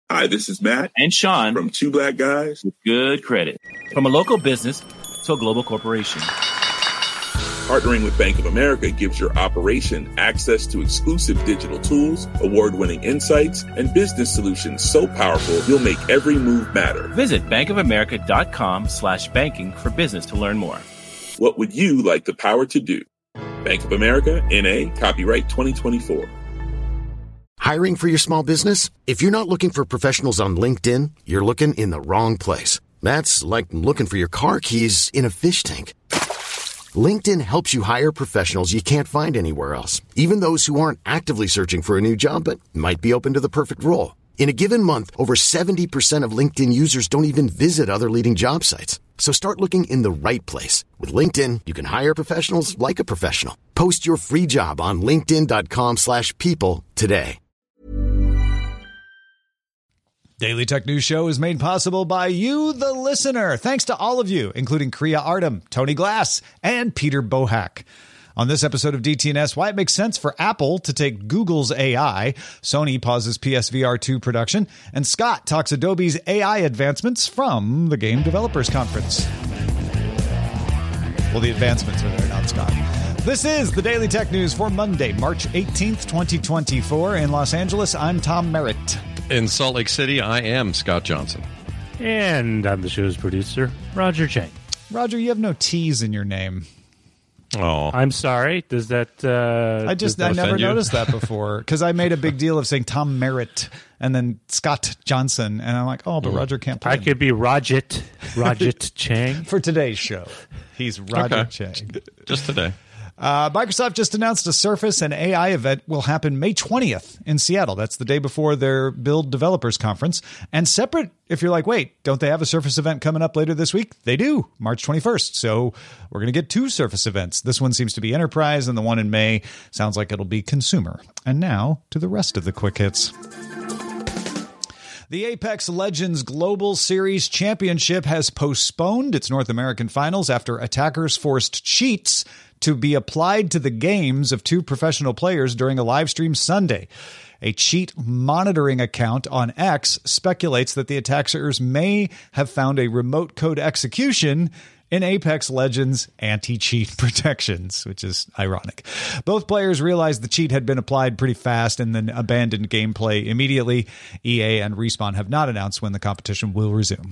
Hi, this is Matt and Sean from Two Black Guys with Good Credit. From a local business to a global corporation. Partnering with Bank of America gives your operation access to exclusive digital tools, award-winning insights, and business solutions so powerful you'll make every move matter. Visit bankofamerica.com/banking for business to learn more. What would you like the power to do? Bank of America, N.A., copyright 2024. Hiring for your small business? If you're not looking for professionals on LinkedIn, you're looking in the wrong place. That's like looking for your car keys in a fish tank. LinkedIn helps you hire professionals you can't find anywhere else, even those who aren't actively searching for a new job but might be open to the perfect role. In a given month, over 70% of LinkedIn users don't even visit other leading job sites. So start looking in the right place. With LinkedIn, you can hire professionals like a professional. Post your free job on linkedin.com/people today. Daily Tech News Show is made possible by you, the listener. Thanks to all of you, including Kriya Artem, Tony Glass, and Peter Bohack. On this episode of DTNS, why it makes sense for Apple to take Google's AI, Sony pauses PSVR 2 production, and Scott talks Adobe's AI advancements from the Game Developers Conference. Well, the advancements are there, not Scott. This is the Daily Tech News for Monday, March 18th, 2024. In Los Angeles, I'm Tom Merritt. In Salt Lake City, I am Scott Johnson. And I'm the show's producer, Roger Chang. Roger, you have no T's in your name. Oh, I'm sorry. Does that? I never noticed that before because I made a big deal of saying Tom Merritt and then Scott Johnson, and I'm like, oh, but Roger can't play. I could be Rajit Chang for today's show. He's Roger Chang. Just today. Microsoft just announced a Surface and AI event will happen May 20th in Seattle. That's the day before their Build Developers Conference. And separate, if you're like, wait, don't they have a Surface event coming up later this week? They do, March 21st. So we're going to get two Surface events. This one seems to be enterprise, and the one in May sounds like it'll be consumer. And now to the rest of the quick hits. The Apex Legends Global Series Championship has postponed its North American finals after attackers forced cheats to be applied to the games of two professional players during a live stream Sunday. A cheat monitoring account on X speculates that the attackers may have found a remote code execution in Apex Legends anti-cheat protections, which is ironic. Both players realized the cheat had been applied pretty fast and then abandoned gameplay immediately. EA and Respawn have not announced when the competition will resume.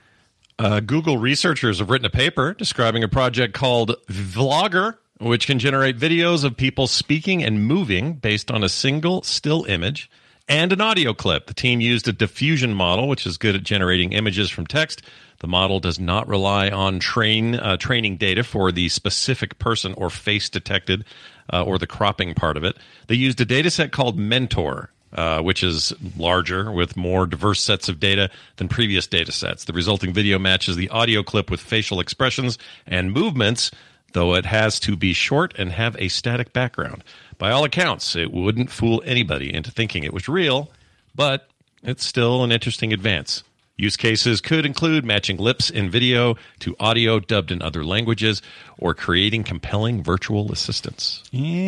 Google researchers have written a paper describing a project called Vlogger, which can generate videos of people speaking and moving based on a single still image and an audio clip. The team used a diffusion model, which is good at generating images from text. The model does not rely on training data for the specific person or face detected or the cropping part of it. They used a data set called Mentor, which is larger with more diverse sets of data than previous data sets. The resulting video matches the audio clip with facial expressions and movements, though it has to be short and have a static background. By all accounts, it wouldn't fool anybody into thinking it was real, but it's still an interesting advance. Use cases could include matching lips in video to audio dubbed in other languages or creating compelling virtual assistants.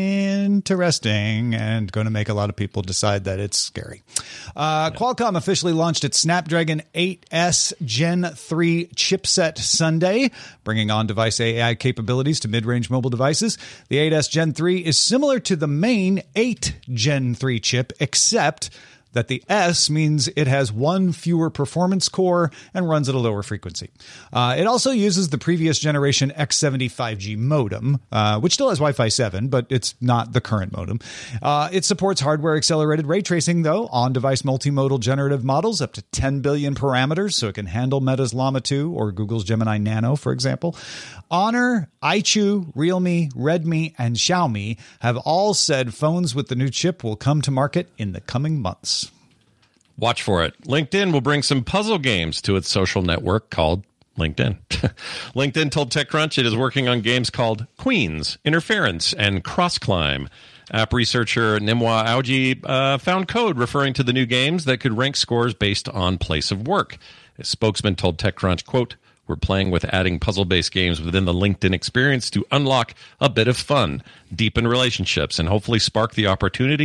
Interesting, and going to make a lot of people decide that it's scary. Qualcomm officially launched its Snapdragon 8S Gen 3 chipset Sunday, bringing on-device AI capabilities to mid-range mobile devices. The 8S Gen 3 is similar to the main 8 Gen 3 chip, except that the S means it has one fewer performance core and runs at a lower frequency. It also uses the previous generation X70 5G modem, which still has Wi-Fi 7, but it's not the current modem. It supports hardware-accelerated ray tracing, though, on-device multimodal generative models up to 10 billion parameters, so it can handle Meta's Llama 2 or Google's Gemini Nano, for example. Honor, iQOO, Realme, Redmi, and Xiaomi have all said phones with the new chip will come to market in the coming months. Watch for it. LinkedIn will bring some puzzle games to its social network called LinkedIn. LinkedIn told TechCrunch it is working on games called Queens, Interference, and Cross Climb. App researcher Nimwa Auji found code referring to the new games that could rank scores based on place of work. A spokesman told TechCrunch, quote, "We're playing with adding puzzle-based games within the LinkedIn experience to unlock a bit of fun, deepen relationships, and hopefully spark the opportunity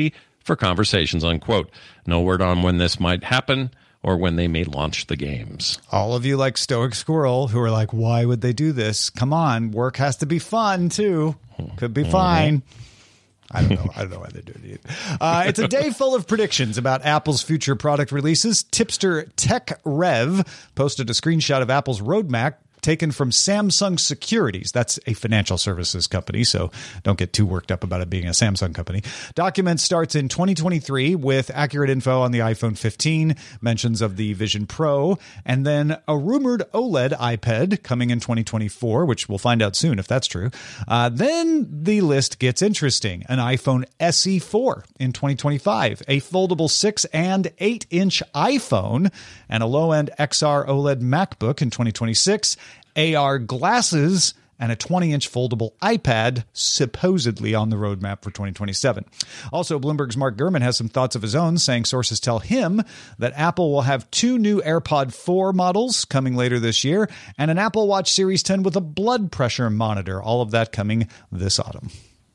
for conversations, unquote. No word on when this might happen or when they may launch the games. All of you like Stoic Squirrel who are like, why would they do this? Come on, work has to be fun too. Could be fine. I don't know why they're doing it. It's a day full of predictions about Apple's future product releases. Tipster Tech Rev posted a screenshot of Apple's roadmap taken from Samsung Securities. That's a financial services company, so don't get too worked up about it being a Samsung company. Document starts in 2023 with accurate info on the iPhone 15, mentions of the Vision Pro, and then a rumored OLED iPad coming in 2024, which we'll find out soon if that's true. Then the list gets interesting. An iPhone SE4 in 2025, a foldable 6 and 8-inch iPhone, and a low-end XR OLED MacBook in 2026, AR glasses, and a 20-inch foldable iPad supposedly on the roadmap for 2027. Also, Bloomberg's Mark Gurman has some thoughts of his own, saying sources tell him that Apple will have 2 new AirPod 4 models coming later this year and an Apple Watch Series 10 with a blood pressure monitor. All of that coming this autumn.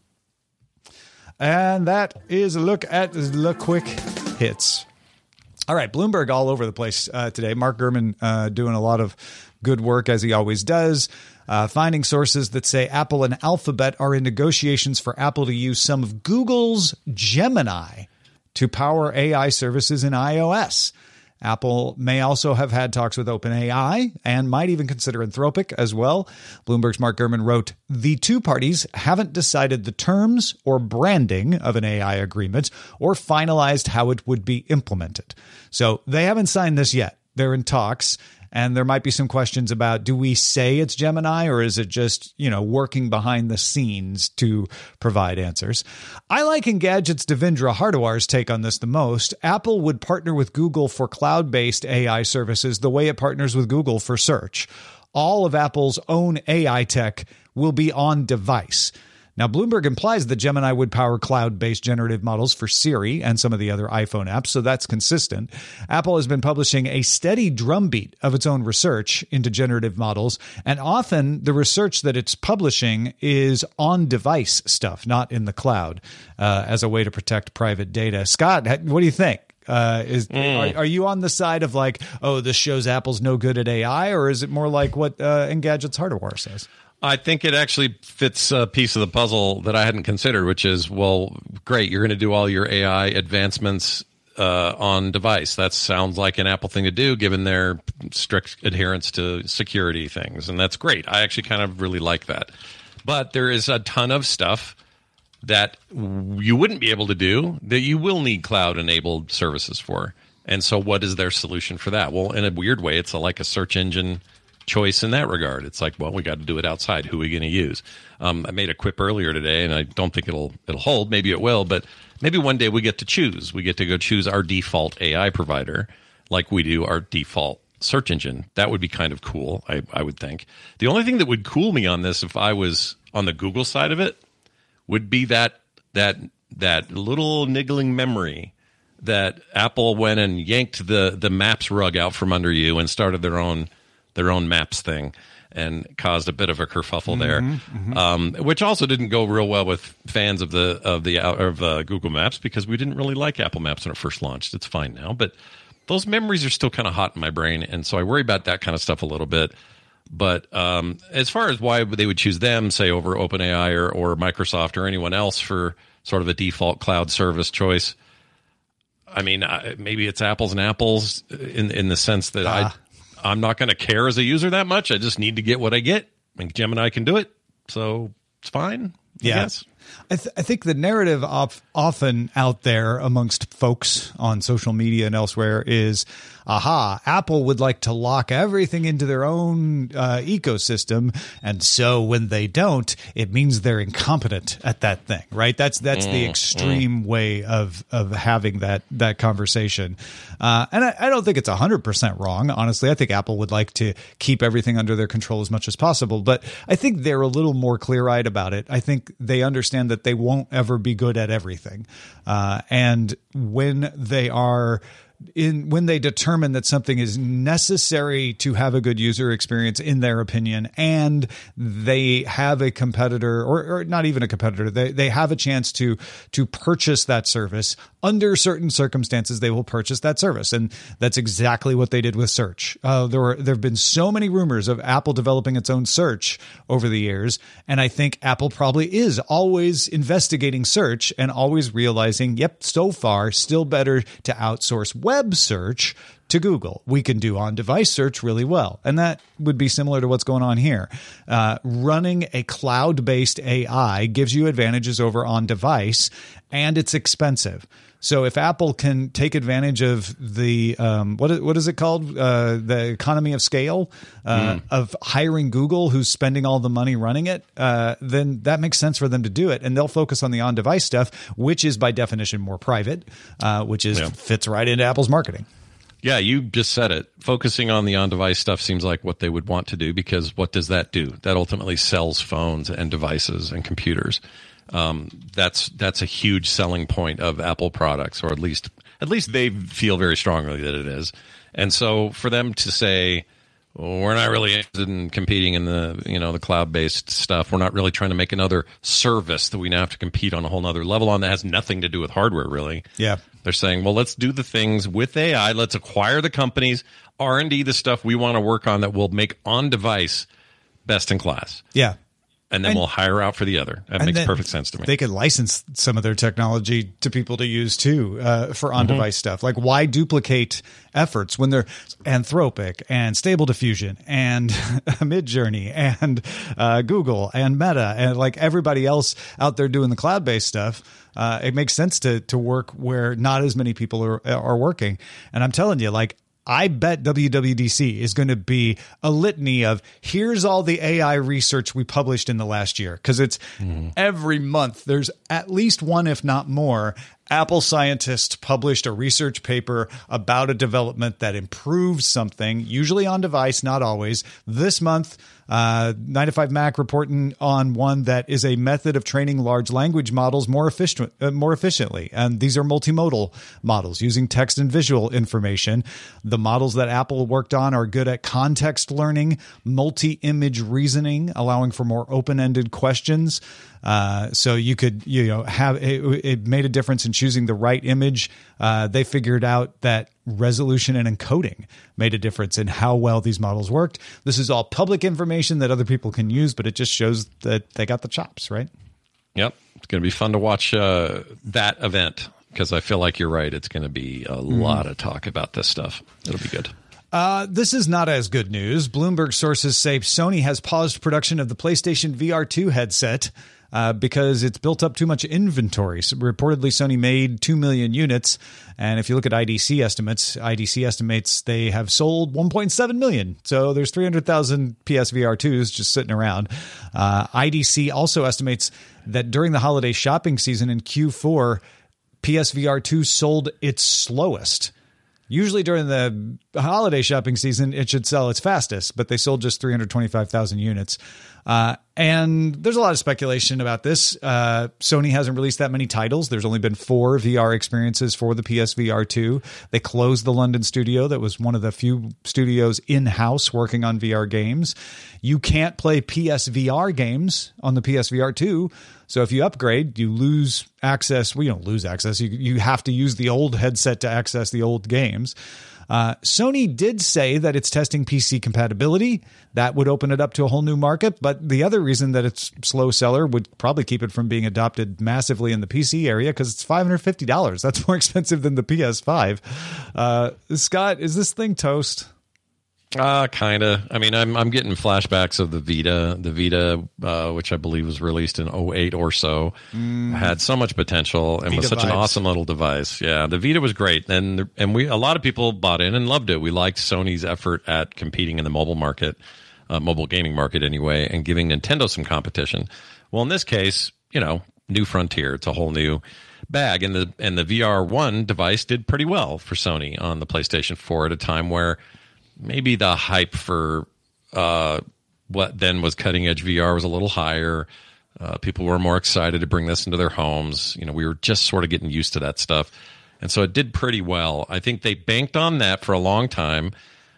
And that is a look at the quick hits. All right, Bloomberg all over the place today. Mark Gurman doing a lot of good work, as he always does, finding sources that say Apple and Alphabet are in negotiations for Apple to use some of Google's Gemini to power AI services in iOS. Apple may also have had talks with OpenAI and might even consider Anthropic as well. Bloomberg's Mark Gurman wrote, the two parties haven't decided the terms or branding of an AI agreement or finalized how it would be implemented. So they haven't signed this yet. They're in talks. And there might be some questions about, do we say it's Gemini or is it just, working behind the scenes to provide answers? I like Engadget's Devendra Hardawar's take on this the most. Apple would partner with Google for cloud-based AI services the way it partners with Google for search. All of Apple's own AI tech will be on device. Now, Bloomberg implies that Gemini would power cloud-based generative models for Siri and some of the other iPhone apps, so that's consistent. Apple has been publishing a steady drumbeat of its own research into generative models, and often the research that it's publishing is on-device stuff, not in the cloud, as a way to protect private data. Scott, what do you think? Are you on the side of like, oh, this shows Apple's no good at AI, or is it more like what Engadget's Hardawar says? I think it actually fits a piece of the puzzle that I hadn't considered, which is, well, great, you're going to do all your AI advancements on device. That sounds like an Apple thing to do, given their strict adherence to security things, and that's great. I actually kind of really like that. But there is a ton of stuff that you wouldn't be able to do that you will need cloud-enabled services for. And so what is their solution for that? Well, in a weird way, it's like a search engine choice in that regard. It's like, well, we got to do it outside. Who are we going to use? I made a quip earlier today, and I don't think it'll hold. Maybe it will, but maybe one day we get to choose. We get to go choose our default AI provider, like we do our default search engine. That would be kind of cool, I would think. The only thing that would cool me on this, if I was on the Google side of it, would be that little niggling memory that Apple went and yanked the Maps rug out from under you and started their own Maps thing and caused a bit of a kerfuffle there, which also didn't go real well with fans of Google Maps, because we didn't really like Apple Maps when it first launched. It's fine now, but those memories are still kind of hot in my brain, and so I worry about that kind of stuff a little bit. But as far as why they would choose them, say, over OpenAI or Microsoft or anyone else for sort of a default cloud service choice, I mean, maybe it's apples and apples in the sense that I'm not going to care as a user that much. I just need to get what I get. I mean, Gemini can do it, so it's fine. I guess. I think the narrative often out there amongst folks on social media and elsewhere is, Apple would like to lock everything into their own ecosystem, and so when they don't, it means they're incompetent at that thing, right? That's the extreme way of having that conversation. And I don't think it's 100% wrong. Honestly, I think Apple would like to keep everything under their control as much as possible, but I think they're a little more clear-eyed about it. I think they understand that they won't ever be good at everything. And when they are when they determine that something is necessary to have a good user experience, in their opinion, and they have a competitor, or not even a competitor, they have a chance to purchase that service under certain circumstances, they will purchase that service. And that's exactly what they did with search. There have been so many rumors of Apple developing its own search over the years. And I think Apple probably is always investigating search and always realizing, yep, so far, still better to outsource web search to Google. We can do on-device search really well. And that would be similar to what's going on here. Running a cloud-based AI gives you advantages over on-device, and it's expensive. So if Apple can take advantage of the what is it called, the economy of scale of hiring Google, who's spending all the money running it, then that makes sense for them to do it, and they'll focus on the on-device stuff, which is by definition more private, which fits right into Apple's marketing. Yeah, you just said it. Focusing on the on-device stuff seems like what they would want to do, because what does that do? That ultimately sells phones and devices and computers. That's a huge selling point of Apple products, or at least they feel very strongly that it is. And so for them to say, well, we're not really interested in competing in the cloud-based stuff. We're not really trying to make another service that we now have to compete on a whole nother level on that has nothing to do with hardware, really. Yeah. They're saying, well, let's do the things with AI. Let's acquire the companies, R&D the stuff we want to work on that will make on-device best in class. Yeah. And then we'll hire out for the other. That makes perfect sense to me. They could license some of their technology to people to use too, for on-device stuff. Like, why duplicate efforts when they're Anthropic and Stable Diffusion and Midjourney and Google and Meta and like everybody else out there doing the cloud-based stuff? It makes sense to work where not as many people are working. And I'm telling you, like, I bet WWDC is going to be a litany of here's all the AI research we published in the last year. Because it's every month there's at least one, if not more, Apple scientists published a research paper about a development that improves something, usually on device, not always. This month, 9to5Mac reporting on one that is a method of training large language models more efficiently. And these are multimodal models using text and visual information. The models that Apple worked on are good at context learning, multi-image reasoning, allowing for more open-ended questions. So you could, have it made a difference in choosing the right image. They figured out that resolution and encoding made a difference in how well these models worked. This is all public information that other people can use, but it just shows that they got the chops, right? Yep. It's going to be fun to watch that event, because I feel like you're right. It's going to be a lot of talk about this stuff. It'll be good. This is not as good news. Bloomberg sources say Sony has paused production of the PlayStation VR2 headset because it's built up too much inventory. So reportedly, Sony made 2 million units. And if you look at IDC estimates they have sold 1.7 million. So there's 300,000 PSVR2s just sitting around. IDC also estimates that during the holiday shopping season in Q4, PSVR2 sold its slowest. Usually during the holiday shopping season, it should sell its fastest, but they sold just 325,000 units. And there's a lot of speculation about this. Sony hasn't released that many titles. There's only been 4 VR experiences for the PSVR 2. They closed the London studio that was one of the few studios in-house working on VR games. You can't play PSVR games on the PSVR 2. So if you upgrade, you lose access. Well, you don't lose access. You have to use the old headset to access the old games. Sony did say that it's testing PC compatibility. That would open it up to a whole new market. But the other reason that it's slow seller would probably keep it from being adopted massively in the PC area, because it's $550. That's more expensive than the PS5. Scott, is this thing toast? Kind of. I mean, I'm getting flashbacks of the Vita, which I believe was released in 2008 or so, had so much potential and Vita was such an awesome little device. Yeah, the Vita was great, and a lot of people bought in and loved it. We liked Sony's effort at competing in the mobile market, mobile gaming market anyway, and giving Nintendo some competition. Well, in this case, new frontier. It's a whole new bag, and the VR1 device did pretty well for Sony on the PlayStation 4 at a time where maybe the hype for what then was cutting-edge VR was a little higher. People were more excited to bring this into their homes. We were just sort of getting used to that stuff. And so it did pretty well. I think they banked on that for a long time.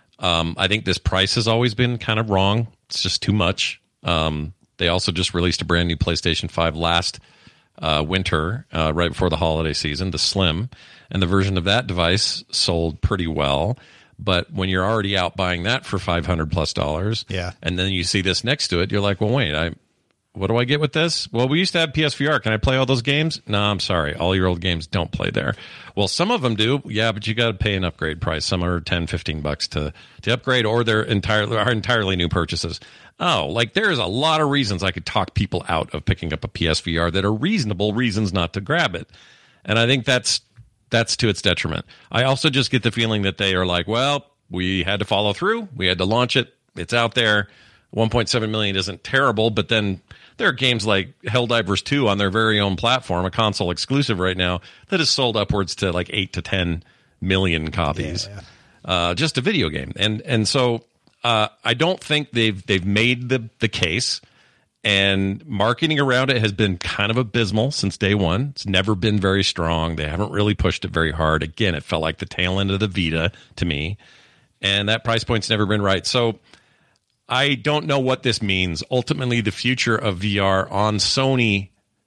I think this price has always been kind of wrong. It's just too much. They also just released a brand new PlayStation 5 last winter, right before the holiday season, the Slim. And the version of that device sold pretty well. But when you're already out buying that for $500+, yeah, and then you see this next to it, you're like, well, wait, what do I get with this? Well, we used to have PSVR. Can I play all those games? No, I'm sorry. All your old games don't play there. Well, some of them do. Yeah, but you got to pay an upgrade price. Some are $10-15 to upgrade, or they're entirely new purchases. Oh, like there's a lot of reasons I could talk people out of picking up a PSVR that are reasonable reasons not to grab it. And I think that's to its detriment. I also just get the feeling that they are like, well, we had to follow through. We had to launch it. It's out there. 1.7 million isn't terrible, but then there are games like Helldivers 2 on their very own platform, a console exclusive right now, that has sold upwards to like 8 to 10 million copies. Yeah. Just a video game. And so I don't think they've made the case, and marketing around it has been kind of abysmal since day one. It's never been very strong. They haven't really pushed it very hard. Again, it felt like the tail end of the Vita to me, and that price point's never been right. So I don't know what this means. Ultimately, the future of VR on Sony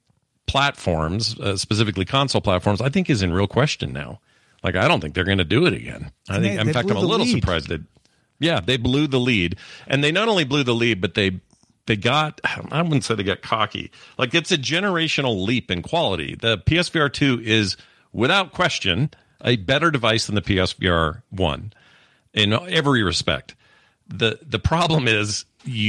platforms, specifically console platforms, I think is in real question now. Like, I don't think they're going to do it again. In fact, I'm a little surprised that, yeah, they blew the lead. And they not only blew the lead, but they got, I wouldn't say they got cocky. Like, it's a generational leap in quality. The PSVR 2 is, without question, a better device than the PSVR 1 in every respect. The problem is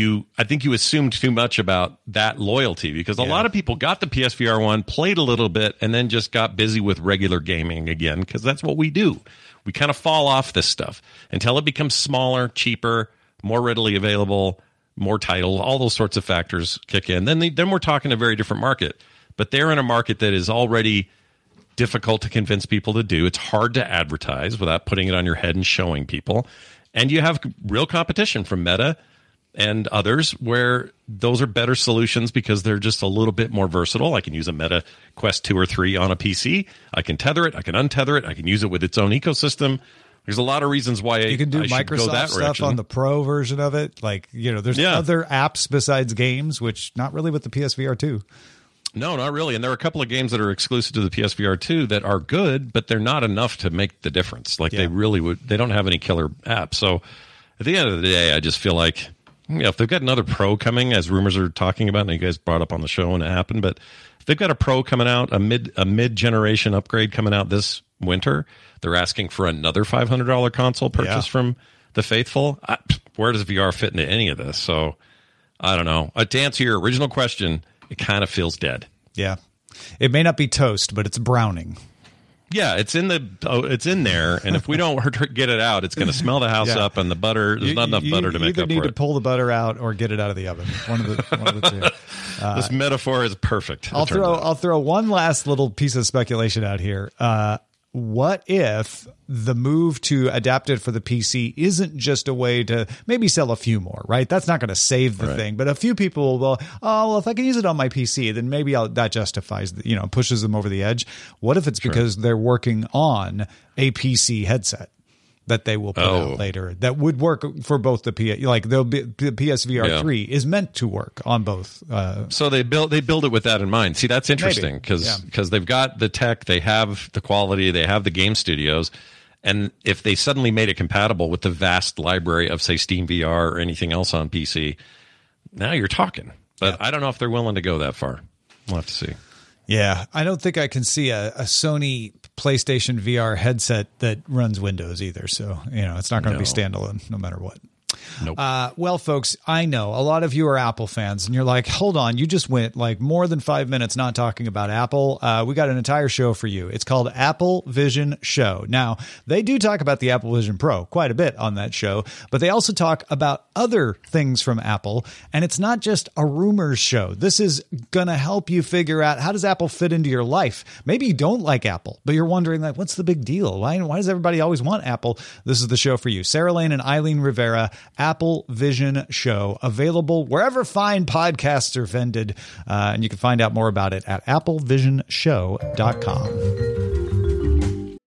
I think you assumed too much about that loyalty, because a lot of people got the PSVR 1, played a little bit, and then just got busy with regular gaming again, because that's what we do. We kind of fall off this stuff until it becomes smaller, cheaper, more readily available, more title, all those sorts of factors kick in. Then we're talking a very different market. But they're in a market that is already difficult to convince people to do. It's hard to advertise without putting it on your head and showing people. And you have real competition from Meta and others where those are better solutions because they're just a little bit more versatile. I can use a Meta Quest 2 or 3 on a PC. I can tether it. I can untether it. I can use it with its own ecosystem. There's a lot of reasons why you can do Microsoft stuff on the Pro version of it. Like, there's other apps besides games, which not really with the PSVR 2. No, not really. And there are a couple of games that are exclusive to the PSVR 2 that are good, but they're not enough to make the difference. Like they don't have any killer apps. So at the end of the day, I just feel like, if they've got another Pro coming, as rumors are talking about, and you guys brought up on the show when it happened, but if they've got a Pro coming out, a mid-generation upgrade coming out this winter, they're asking for another $500 console purchase from the faithful. Where does VR fit into any of this? So I don't know. To answer your original question, it kind of feels dead. Yeah. It may not be toast, but it's browning. Yeah, it's in there, and if we don't get it out, it's going to smell the house up, and the butter, there's not enough butter to make up for it. You either need to pull the butter out or get it out of the oven. One of the two. This metaphor is perfect. I'll throw one last little piece of speculation out here. What if the move to adapt it for the PC isn't just a way to maybe sell a few more, right? That's not going to save the thing, but a few people will, if I can use it on my PC, then maybe that justifies, pushes them over the edge. What if it's because they're working on a PC headset that they will put out later that would work for both the PSVR 3 is meant to work on both. So they build it with that in mind. See, that's interesting because they've got the tech, they have the quality, they have the game studios, and if they suddenly made it compatible with the vast library of, say, Steam VR or anything else on PC, now you're talking. But I don't know if they're willing to go that far. We'll have to see. Yeah, I don't think I can see a Sony PlayStation VR headset that runs Windows either. So, it's not going to be standalone no matter what. Nope. Well, folks, I know a lot of you are Apple fans, and you're like, hold on, you just went like more than 5 minutes not talking about Apple. We got an entire show for you. It's called Apple Vision Show. Now, they do talk about the Apple Vision Pro quite a bit on that show, but they also talk about other things from Apple, and it's not just a rumors show. This is going to help you figure out, how does Apple fit into your life? Maybe you don't like Apple, but you're wondering, like, what's the big deal? Why does everybody always want Apple? This is the show for you. Sarah Lane and Eileen Rivera, Apple Vision Show, available wherever fine podcasts are vended. And you can find out more about it at applevisionshow.com.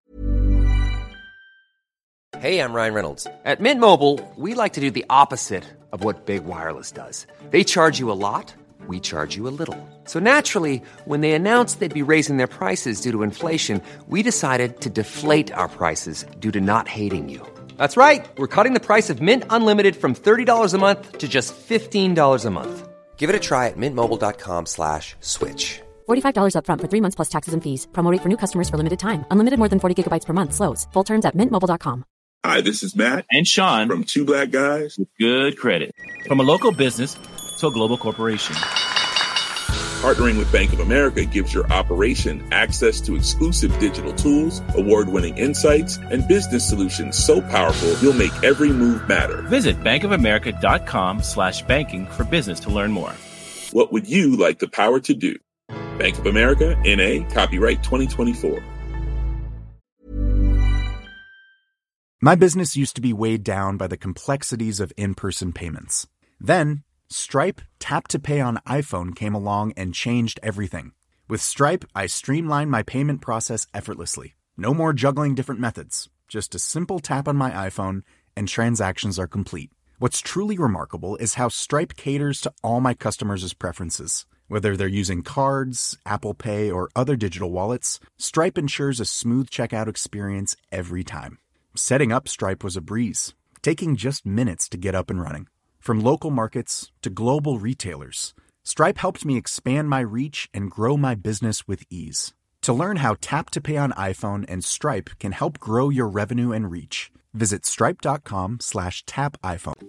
Hey, I'm Ryan Reynolds. At Mint Mobile, we like to do the opposite of what Big Wireless does. They charge you a lot, we charge you a little. So naturally, when they announced they'd be raising their prices due to inflation, we decided to deflate our prices due to not hating you. That's right. We're cutting the price of Mint Unlimited from $30 a month to just $15 a month. Give it a try at mintmobile.com/switch. $45 up front for 3 months plus taxes and fees. Promo rate for new customers for limited time. Unlimited more than 40 gigabytes per month. Slows full terms at mintmobile.com. Hi, this is Matt And Sean from Two Black Guys with good credit. From a local business to a global corporation. Partnering with Bank of America gives your operation access to exclusive digital tools, award-winning insights, and business solutions so powerful you'll make every move matter. Visit bankofamerica.com/banking for business to learn more. What would you like the power to do? Bank of America, N.A., copyright 2024. My business used to be weighed down by the complexities of in-person payments. Then, Stripe Tap to Pay on iPhone came along and changed everything. With Stripe, I streamlined my payment process effortlessly. No more juggling different methods. Just a simple tap on my iPhone and transactions are complete. What's truly remarkable is how Stripe caters to all my customers' preferences. Whether they're using cards, Apple Pay, or other digital wallets, Stripe ensures a smooth checkout experience every time. Setting up Stripe was a breeze, taking just minutes to get up and running. From local markets to global retailers, Stripe helped me expand my reach and grow my business with ease. To learn how Tap to Pay on iPhone and Stripe can help grow your revenue and reach, visit stripe.com/tapiphone.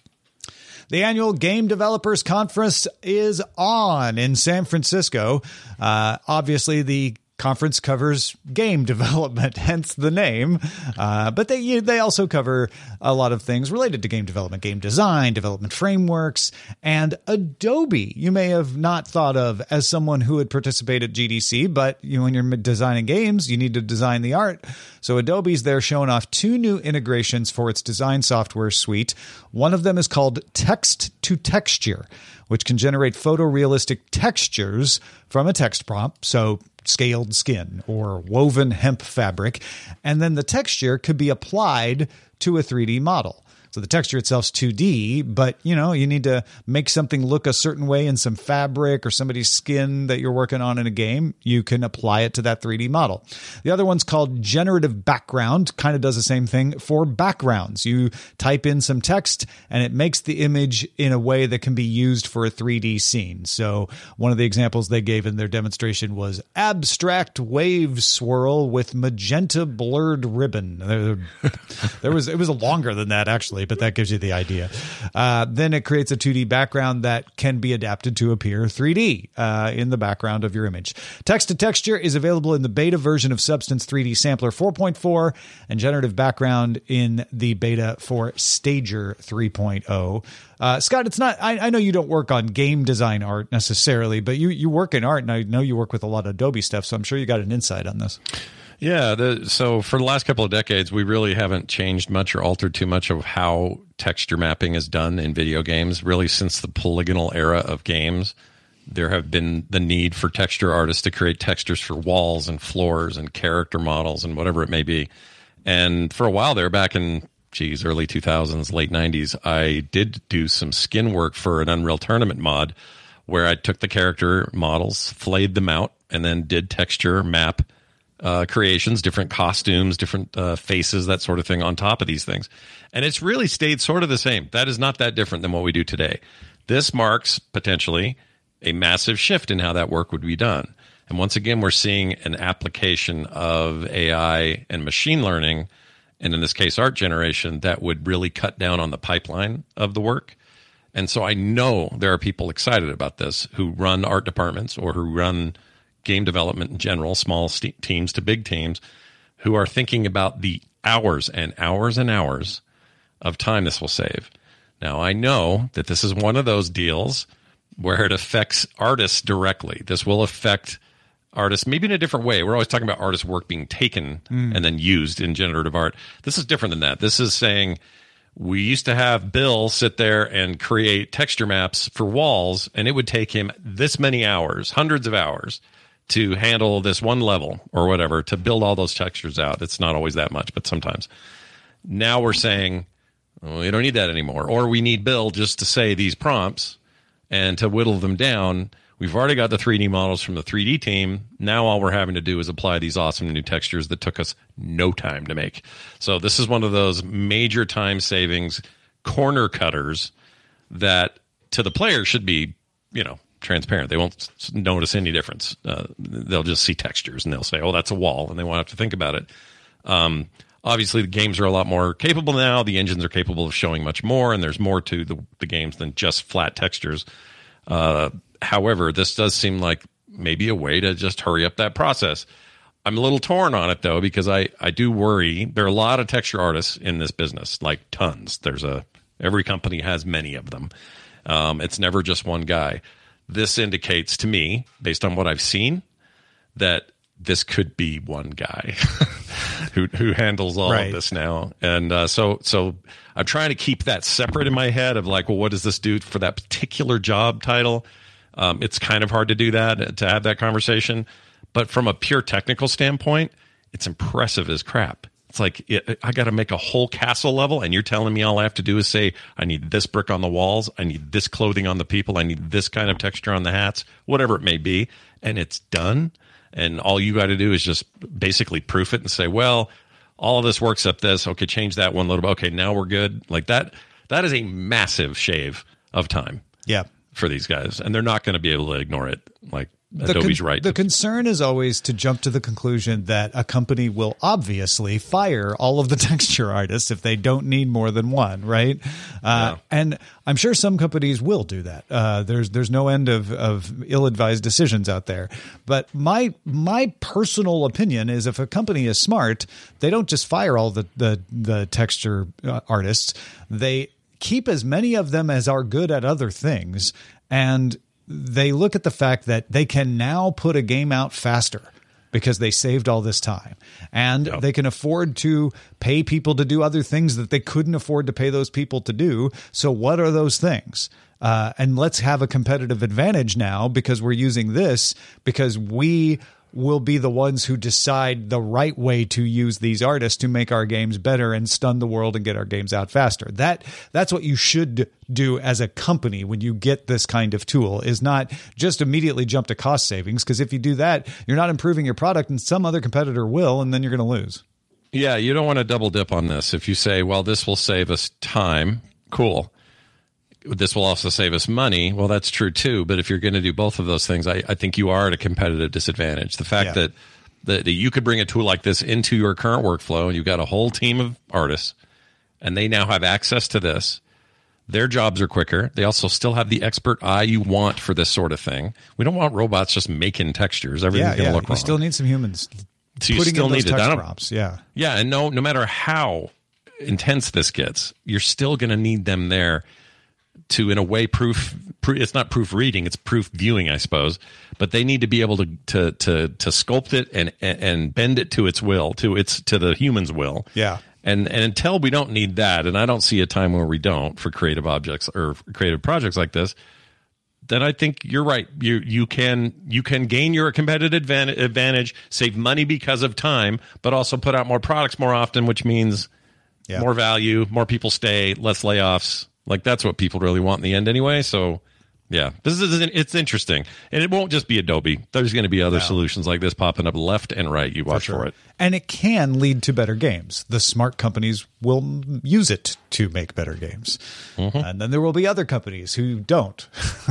The annual Game Developers Conference is on in San Francisco. Obviously, the conference covers game development, hence the name. But they also cover a lot of things related to game development, game design, development frameworks, and Adobe. You may have not thought of as someone who would participate at GDC, but when you're designing games, you need to design the art. So Adobe's there showing off 2 new integrations for its design software suite. One of them is called Text to Texture, which can generate photorealistic textures from a text prompt. So scaled skin or woven hemp fabric. And then the texture could be applied to a 3D model. So the texture itself is 2D, but you need to make something look a certain way in some fabric or somebody's skin that you're working on in a game. You can apply it to that 3D model. The other one's called Generative Background, kind of does the same thing for backgrounds. You type in some text and it makes the image in a way that can be used for a 3D scene. So one of the examples they gave in their demonstration was abstract wave swirl with magenta blurred ribbon. It was longer than that actually, but that gives you the idea. Then it creates a 2D background that can be adapted to appear 3D in the background of your image. Text to Texture is available in the beta version of Substance 3D Sampler 4.4 and Generative Background in the beta for Stager 3.0. Scott, it's not. I know you don't work on game design art necessarily, but you work in art, and I know you work with a lot of Adobe stuff, so I'm sure you got an insight on this. Yeah, so for the last couple of decades, we really haven't changed much or altered too much of how texture mapping is done in video games. Really, since the polygonal era of games, there have been the need for texture artists to create textures for walls and floors and character models and whatever it may be. And for a while there, back in, early 2000s, late 90s, I did do some skin work for an Unreal Tournament mod where I took the character models, flayed them out, and then did texture map creations, different costumes, different faces, that sort of thing on top of these things. And it's really stayed sort of the same. That is not that different than what we do today. This marks potentially a massive shift in how that work would be done. And once again, we're seeing an application of AI and machine learning, and in this case, art generation, that would really cut down on the pipeline of the work. And so I know there are people excited about this who run art departments or who run game development in general, small teams to big teams, who are thinking about the hours and hours and hours of time this will save. Now, I know that this is one of those deals where it affects artists directly. This will affect artists maybe in a different way. We're always talking about artists' work being taken and then used in generative art. This is different than that. This is saying we used to have Bill sit there and create texture maps for walls, and it would take him this many hours, hundreds of hours, to handle this one level or whatever, to build all those textures out. It's not always that much, but sometimes. Now we're saying, well, we don't need that anymore. Or we need Build just to say these prompts and to whittle them down. We've already got the 3D models from the 3D team. Now all we're having to do is apply these awesome new textures that took us no time to make. So this is one of those major time savings corner cutters that to the player should be, transparent. They won't notice any difference. They'll just see textures and they'll say, oh, that's a wall, and they won't have to think about it. Obviously, the games are a lot more capable now. The engines are capable of showing much more, and there's more to the games than just flat textures. However, this does seem like maybe a way to just hurry up that process. I'm a little torn on it, though, because I do worry. There are a lot of texture artists in this business, like tons. Every company has many of them. It's never just one guy. This indicates to me, based on what I've seen, that this could be one guy who handles all of this now. And so I'm trying to keep that separate in my head of like, well, what does this do for that particular job title? It's kind of hard to do that, to have that conversation. But from a pure technical standpoint, it's impressive as crap. It's like, I got to make a whole castle level, and you're telling me all I have to do is say, I need this brick on the walls, I need this clothing on the people, I need this kind of texture on the hats, whatever it may be, and it's done. And all you got to do is just basically proof it and say, well, all of this works up this. Okay, change that one little bit. Okay, now we're good. Like that is a massive shave of time. Yeah. For these guys, and they're not going to be able to ignore it. Like Adobe's right. The concern is always to jump to the conclusion that a company will obviously fire all of the texture artists if they don't need more than one, right? And I'm sure some companies will do that. There's no end of ill-advised decisions out there. But my personal opinion is, if a company is smart, they don't just fire all the texture artists. They keep as many of them as are good at other things, and they look at the fact that they can now put a game out faster because they saved all this time, and they can afford to pay people to do other things that they couldn't afford to pay those people to do. So what are those things? And let's have a competitive advantage now because we're using this, because we will be the ones who decide the right way to use these artists to make our games better and stun the world and get our games out faster. That's what you should do as a company when you get this kind of tool, is not just immediately jump to cost savings, because if you do that, you're not improving your product and some other competitor will, and then you're going to lose. Yeah, you don't want to double dip on this. If you say, well, this will save us time, cool. This will also save us money. Well, that's true too. But if you're going to do both of those things, I think you are at a competitive disadvantage. The fact that you could bring a tool like this into your current workflow, and you've got a whole team of artists, and they now have access to this. Their jobs are quicker. They also still have the expert eye you want for this sort of thing. We don't want robots just making textures. Everything's going to look wrong. You still need some humans. So you still need text prompts. Yeah. Yeah, and no matter how intense this gets, you're still going to need them there to, in a way, proof. It's not proofreading; it's proof viewing, I suppose. But they need to be able to sculpt it and bend it to its will, to the human's will. Yeah. And until we don't need that, and I don't see a time where we don't for creative objects or creative projects like this, then I think you're right. You can gain your competitive advantage, save money because of time, but also put out more products more often, which means more value, more people stay, less layoffs. Like, that's what people really want in the end anyway. So, yeah, it's interesting. And it won't just be Adobe. There's going to be other solutions like this popping up left and right. You watch for it. And it can lead to better games. The smart companies will use it to make better games. Mm-hmm. And then there will be other companies who don't.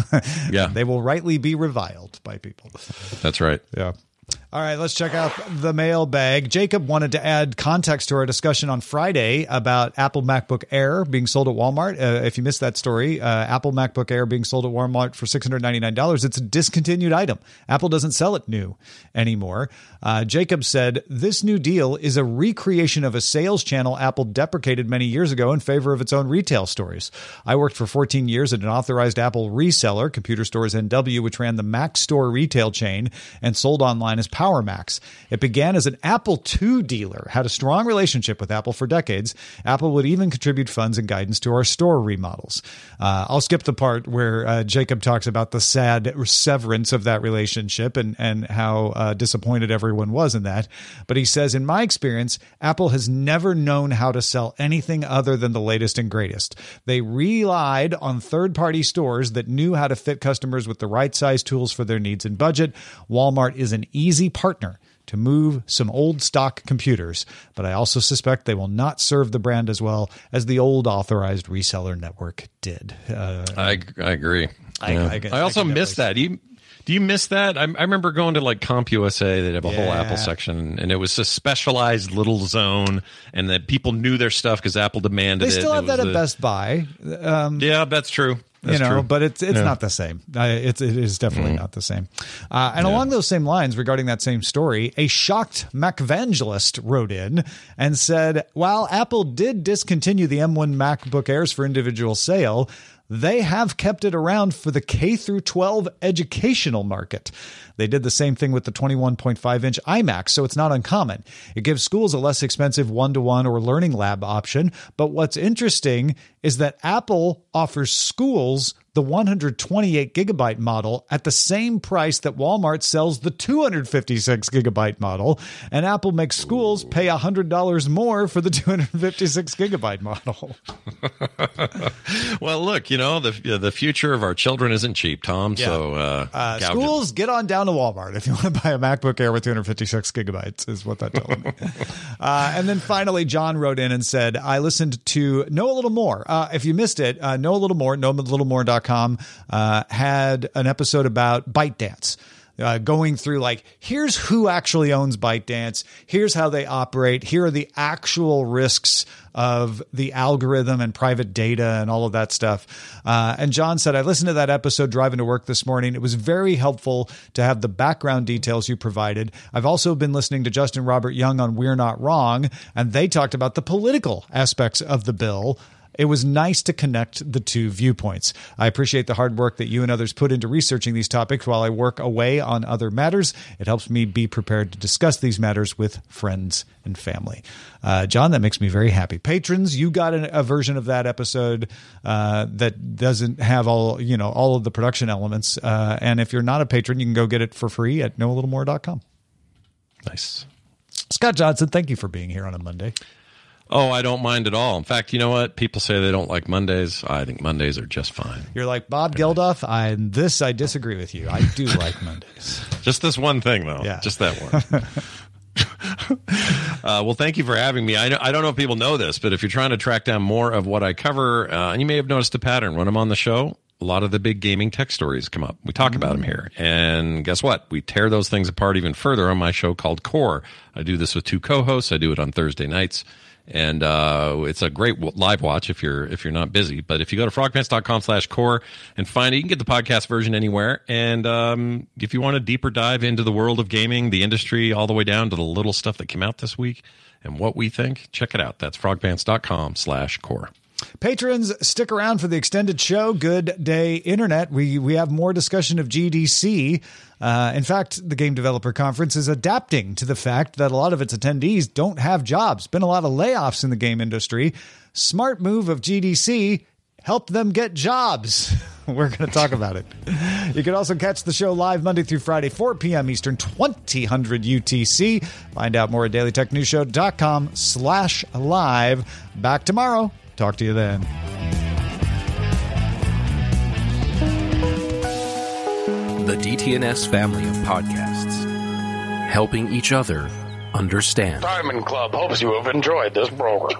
They will rightly be reviled by people. That's right. Yeah. All right, let's check out the mailbag. Jacob wanted to add context to our discussion on Friday about Apple MacBook Air being sold at Walmart. If you missed that story, Apple MacBook Air being sold at Walmart for $699. It's a discontinued item. Apple doesn't sell it new anymore. Jacob said, this new deal is a recreation of a sales channel Apple deprecated many years ago in favor of its own retail stores. I worked for 14 years at an authorized Apple reseller, Computer Stores NW, which ran the Mac Store retail chain and sold online as PowerMax. It began as an Apple II dealer, had a strong relationship with Apple for decades. Apple would even contribute funds and guidance to our store remodels. I'll skip the part where Jacob talks about the sad severance of that relationship and how disappointed everyone was in that. But he says, in my experience, Apple has never known how to sell anything other than the latest and greatest. They relied on third-party stores that knew how to fit customers with the right size tools for their needs and budget. Walmart is an easy partner to move some old stock computers, but I also suspect they will not serve the brand as well as the old authorized reseller network did. I agree. I also miss that. Do you miss that? I remember going to like CompUSA. They'd have a whole Apple section, and it was a specialized little zone, and that people knew their stuff because Apple demanded it. They still have that at Best Buy. Yeah, that's true. That's true. But it's not the same. It is definitely not the same. And along those same lines, regarding that same story, a shocked Macvangelist wrote in and said, while Apple did discontinue the M1 MacBook Airs for individual sale, they have kept it around for the K through 12 educational market. They did the same thing with the 21.5-inch iMac, so it's not uncommon. It gives schools a less expensive one-to-one or learning lab option. But what's interesting is that Apple offers schools the 128 gigabyte model at the same price that Walmart sells the 256 gigabyte model, and Apple makes schools pay $100 more for the 256 gigabyte model. Well, look, the future of our children isn't cheap, Tom. Yeah. So schools, get on down to Walmart if you want to buy a MacBook Air with 256 gigabytes is what that told me. And then finally, John wrote in and said, I listened to Know a Little More. If you missed it, Know a Little More, knowalittlemore.com had an episode about ByteDance. Going through like, here's who actually owns ByteDance. Here's how they operate. Here are the actual risks of the algorithm and private data and all of that stuff. And John said, I listened to that episode driving to work this morning. It was very helpful to have the background details you provided. I've also been listening to Justin Robert Young on We're Not Wrong, and they talked about the political aspects of the bill. It was nice to connect the two viewpoints. I appreciate the hard work that you and others put into researching these topics while I work away on other matters. It helps me be prepared to discuss these matters with friends and family. John, that makes me very happy. Patrons, you got a version of that episode that doesn't have all of the production elements. And if you're not a patron, you can go get it for free at knowalittlemore.com. Nice. Scott Johnson, thank you for being here on a Monday. Oh, I don't mind at all. In fact, you know what? People say they don't like Mondays. I think Mondays are just fine. You're like Bob Geldof. I disagree with you. I do like Mondays. Just this one thing, though. Yeah. Just that one. Well, thank you for having me. I don't know if people know this, but if you're trying to track down more of what I cover, and you may have noticed a pattern when I'm on the show, a lot of the big gaming tech stories come up. We talk about them here. And guess what? We tear those things apart even further on my show called Core. I do this with two co-hosts. I do it on Thursday nights. And it's a great live watch if you're not busy. But if you go to frogpants.com/core and find it, you can get the podcast version anywhere. And if you want a deeper dive into the world of gaming, the industry, all the way down to the little stuff that came out this week and what we think, check it out. That's frogpants.com/core. Patrons, stick around for the extended show. Good Day Internet. We have more discussion of GDC. In fact, the Game Developer Conference is adapting to the fact that a lot of its attendees don't have jobs. Been a lot of layoffs in the game industry. Smart move of GDC. Help them get jobs. We're going to talk about it. You can also catch the show live Monday through Friday, 4 p.m. Eastern, 2000 UTC. Find out more at dailytechnewsshow.com/live. Back tomorrow. Talk to you then. The DTNS family of podcasts, helping each other understand. Diamond Club hopes you have enjoyed this program.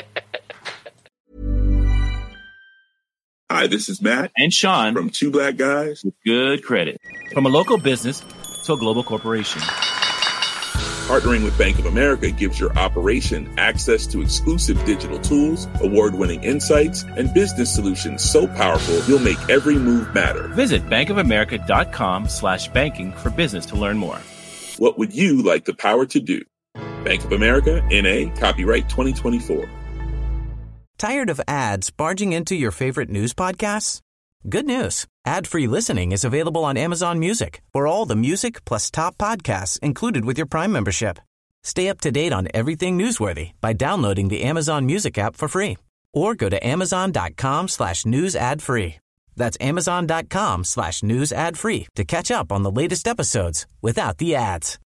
Hi, this is Matt and Sean from Two Black Guys with Good Credit. From a local business to a global corporation, Partnering with Bank of America gives your operation access to exclusive digital tools, award-winning insights, and business solutions so powerful you'll make every move matter. Visit bankofamerica.com/banking for business to learn more. What would you like the power to do? Bank of America, N.A., copyright 2024. Tired of ads barging into your favorite news podcasts? Good news. Ad-free listening is available on Amazon Music for all the music plus top podcasts included with your Prime membership. Stay up to date on everything newsworthy by downloading the Amazon Music app for free or go to amazon.com/news ad free. That's amazon.com/news ad free to catch up on the latest episodes without the ads.